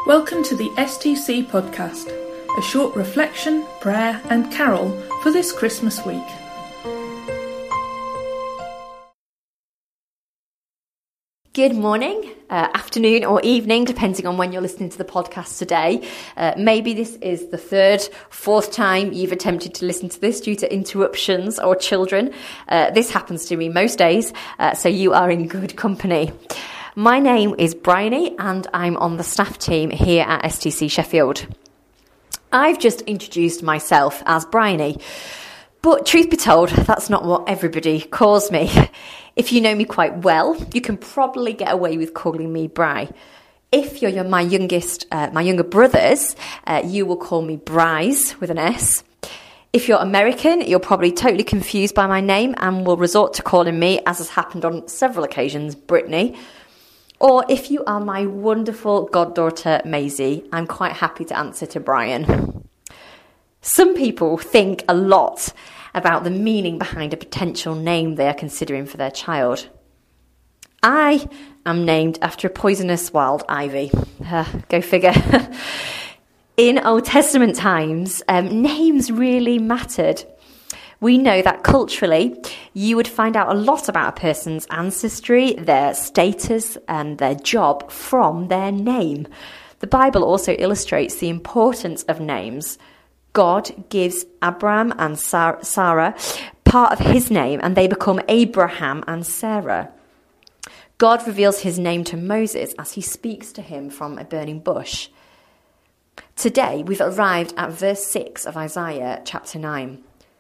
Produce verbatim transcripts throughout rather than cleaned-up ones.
Welcome to the S T C podcast, a short reflection, prayer and carol for this Christmas week. Good morning, uh, afternoon or evening, depending on when you're listening to the podcast today. Uh, maybe this is the third, fourth time you've attempted to listen to this due to interruptions or children. Uh, this happens to me most days, uh, so you are in good company. My name is Bryony and I'm on the staff team here at S T C Sheffield. I've just introduced myself as Bryony, but truth be told, that's not what everybody calls me. If you know me quite well, you can probably get away with calling me Bry. If you're my youngest, uh, my younger brothers, uh, you will call me Bryce with an S. If you're American, you're probably totally confused by my name and will resort to calling me, as has happened on several occasions, Brittany. Or if you are my wonderful goddaughter, Maisie, I'm quite happy to answer to Brian. Some people think a lot about the meaning behind a potential name they are considering for their child. I am named after a poisonous wild ivy. Uh, go figure. In Old Testament times, um, names really mattered. We know that culturally, you would find out a lot about a person's ancestry, their status, and their job from their name. The Bible also illustrates the importance of names. God gives Abraham and Sarah part of his name, and they become Abraham and Sarah. God reveals his name to Moses as he speaks to him from a burning bush. Today, we've arrived at verse six of Isaiah chapter nine.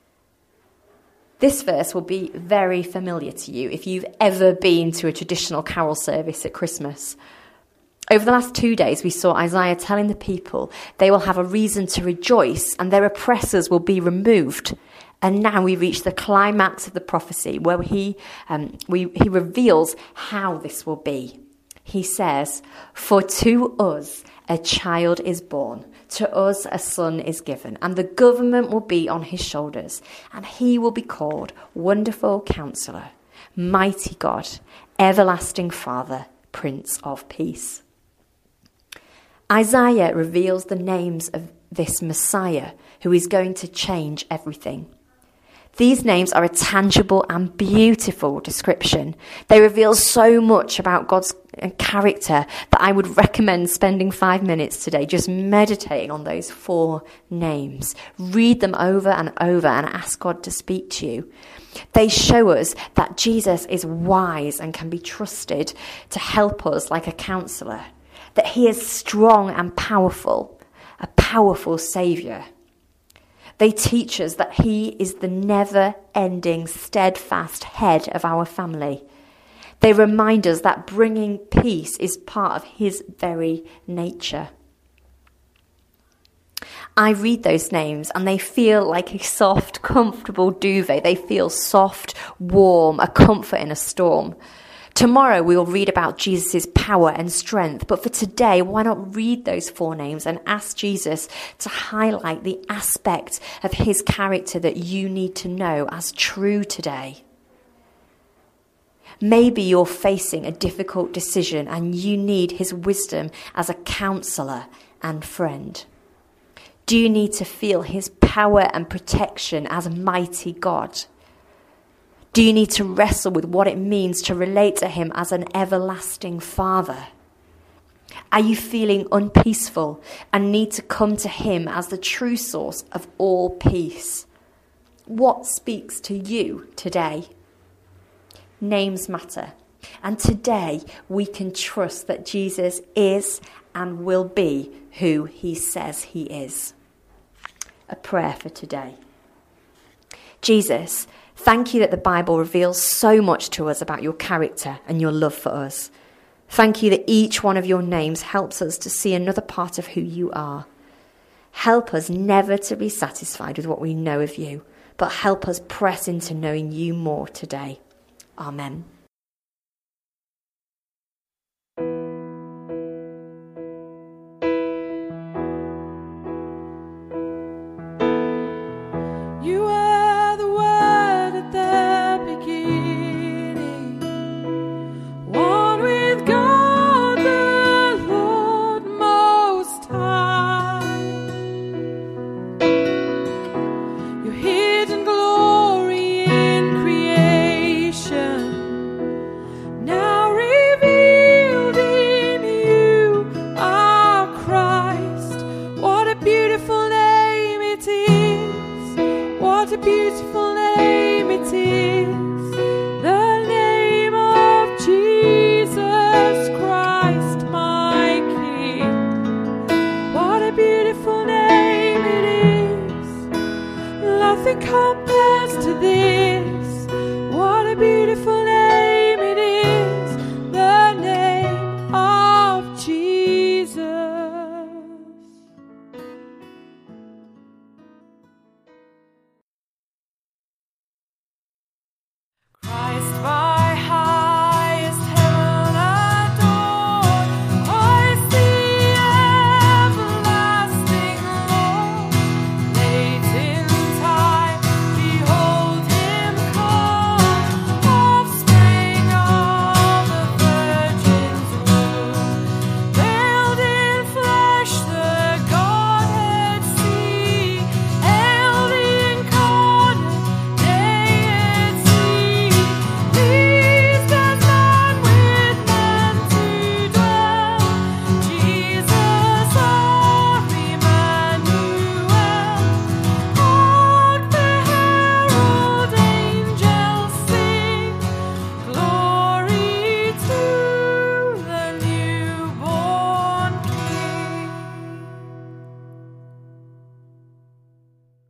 This verse will be very familiar to you if you've ever been to a traditional carol service at Christmas. Over the last two days, we saw Isaiah telling the people they will have a reason to rejoice and their oppressors will be removed. And now we reach the climax of the prophecy where he, um, we, he reveals how this will be. He says, "For to us a child is born, to us a son is given, and the government will be on his shoulders, and he will be called Wonderful Counselor, Mighty God, Everlasting Father, Prince of Peace." Isaiah reveals the names of this Messiah who is going to change everything. These names are a tangible and beautiful description. They reveal so much about God's character that I would recommend spending five minutes today just meditating on those four names. Read them over and over and ask God to speak to you. They show us that Jesus is wise and can be trusted to help us like a counselor, that he is strong and powerful, a powerful saviour. They teach us that he is the never-ending, steadfast head of our family. They remind us that bringing peace is part of his very nature. I read those names and they feel like a soft, comfortable duvet. They feel soft, warm, a comfort in a storm. Tomorrow we will read about Jesus' power and strength, but for today, why not read those four names and ask Jesus to highlight the aspect of his character that you need to know as true today? Maybe you're facing a difficult decision and you need his wisdom as a counselor and friend. Do you need to feel his power and protection as a mighty God? Do you need to wrestle with what it means to relate to him as an everlasting Father? Are you feeling unpeaceful and need to come to him as the true source of all peace? What speaks to you today? Names matter. And today we can trust that Jesus is and will be who he says he is. A prayer for today. Jesus, thank you that the Bible reveals so much to us about your character and your love for us. Thank you that each one of your names helps us to see another part of who you are. Help us never to be satisfied with what we know of you, but help us press into knowing you more today. Amen.